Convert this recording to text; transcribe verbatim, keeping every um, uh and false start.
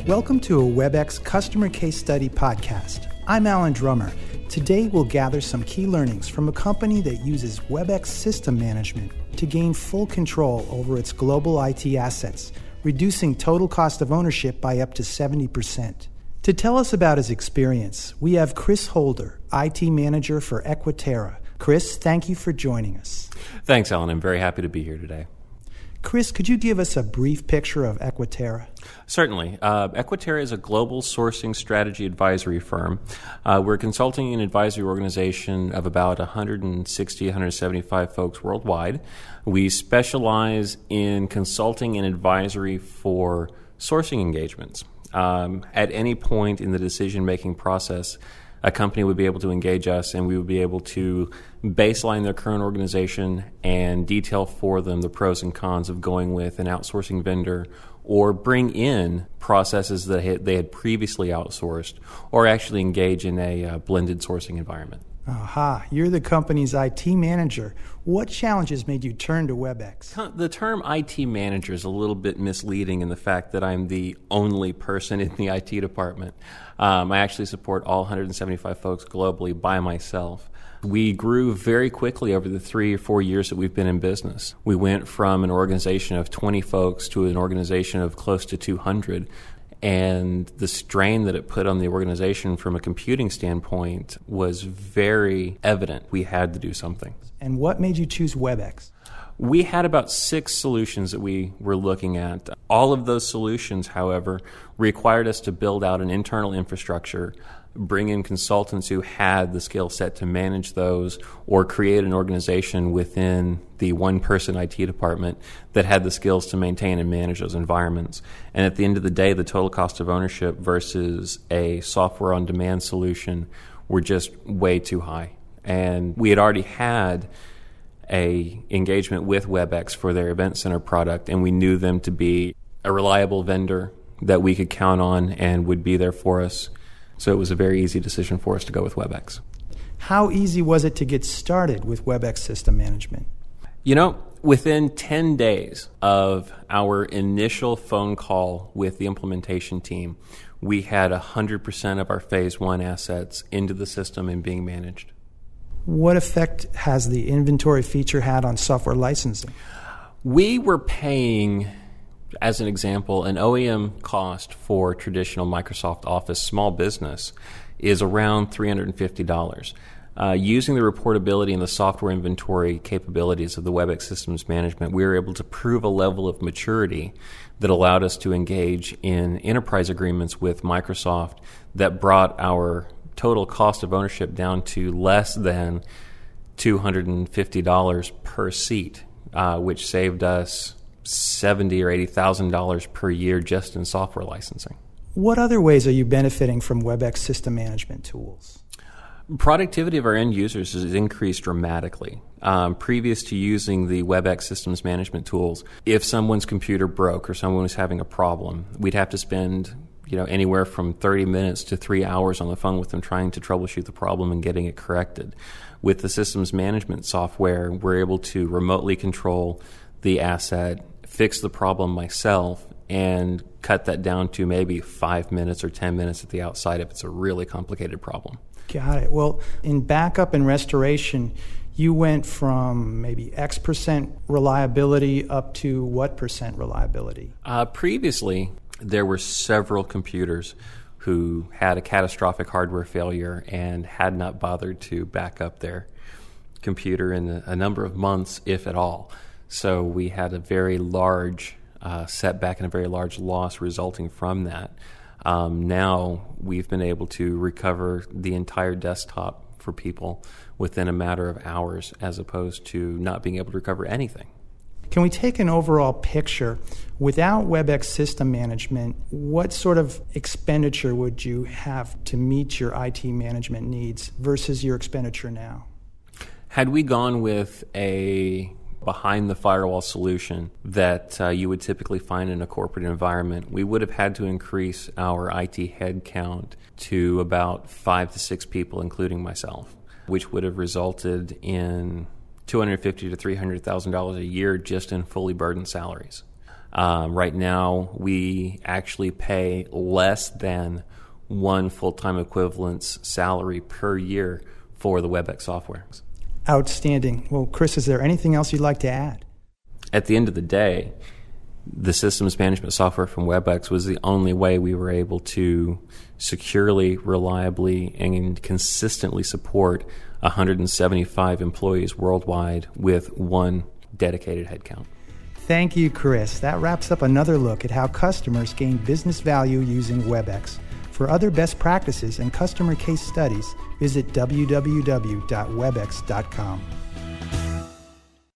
Welcome to a WebEx Customer Case Study podcast. I'm Alan Drummer. Today we'll gather some key learnings from a company that uses WebEx System Management to gain full control over its global I T assets, reducing total cost of ownership by up to seventy percent. To tell us about his experience, we have Chris Holder, I T Manager for Equiterra. Chris, thank you for joining us. Thanks, Alan. I'm very happy to be here today. Chris, could you give us a brief picture of Equiterra? Certainly. Uh, Equiterra is a global sourcing strategy advisory firm. Uh, we're a consulting and advisory organization of about one hundred sixty, one hundred seventy-five folks worldwide. We specialize in consulting and advisory for sourcing engagements. Um, at any point in the decision-making process, a company would be able to engage us and we would be able to baseline their current organization and detail for them the pros and cons of going with an outsourcing vendor or bring in processes that they had previously outsourced or actually engage in a uh, blended sourcing environment. Aha, you're the company's I T manager. What challenges made you turn to WebEx? The term I T manager is a little bit misleading in the fact that I'm the only person in the I T department. Um, I actually support all one hundred seventy-five folks globally by myself. We grew very quickly over the three or four years that we've been in business. We went from an organization of twenty folks to an organization of close to two hundred. And the strain that it put on the organization from a computing standpoint was very evident. We had to do something. And what made you choose WebEx? We had about six solutions that we were looking at. All of those solutions, however, required us to build out an internal infrastructure, bring in consultants who had the skill set to manage those, or create an organization within the one-person I T department that had the skills to maintain and manage those environments. And at the end of the day, the total cost of ownership versus a software-on-demand solution were just way too high. And we had already had a engagement with WebEx for their Event Center product, and we knew them to be a reliable vendor that we could count on and would be there for us. So it was a very easy decision for us to go with WebEx. How easy was it to get started with WebEx System Management? You know, within ten days of our initial phone call with the implementation team, we had one hundred percent of our phase one assets into the system and being managed. What effect has the inventory feature had on software licensing? We were paying, as an example, an O E M cost for traditional Microsoft Office small business is around three hundred fifty dollars. Uh, using the reportability and the software inventory capabilities of the WebEx Systems Management, we were able to prove a level of maturity that allowed us to engage in enterprise agreements with Microsoft that brought our total cost of ownership down to less than two hundred fifty dollars per seat, uh, which saved us seventy thousand dollars or eighty thousand dollars per year just in software licensing. What other ways are you benefiting from WebEx System Management tools? Productivity of our end users has increased dramatically. Um, previous to using the WebEx Systems Management tools, if someone's computer broke or someone was having a problem, we'd have to spend you know, anywhere from thirty minutes to three hours on the phone with them trying to troubleshoot the problem and getting it corrected. With the systems management software, we're able to remotely control the asset, fix the problem myself, and cut that down to maybe five minutes or ten minutes at the outside if it's a really complicated problem. Got it. Well, in backup and restoration, you went from maybe X percent reliability up to what percent reliability? Uh, previously, there were several computers who had a catastrophic hardware failure and had not bothered to back up their computer in a, a number of months, if at all. So we had a very large uh, setback and a very large loss resulting from that. Um, now we've been able to recover the entire desktop for people within a matter of hours as opposed to not being able to recover anything. Can we take an overall picture? Without WebEx System Management, what sort of expenditure would you have to meet your I T management needs versus your expenditure now? Had we gone with a behind-the-firewall solution that uh, you would typically find in a corporate environment, we would have had to increase our I T headcount to about five to six people, including myself, which would have resulted in two hundred fifty thousand to three hundred thousand dollars a year just in fully burdened salaries. Uh, right now, we actually pay less than one full-time equivalent's salary per year for the WebEx software. Outstanding. Well, Chris, is there anything else you'd like to add? At the end of the day, the systems management software from WebEx was the only way we were able to securely, reliably, and consistently support one hundred seventy-five employees worldwide with one dedicated headcount. Thank you, Chris. That wraps up another look at how customers gain business value using WebEx. For other best practices and customer case studies, visit w w w dot webex dot com.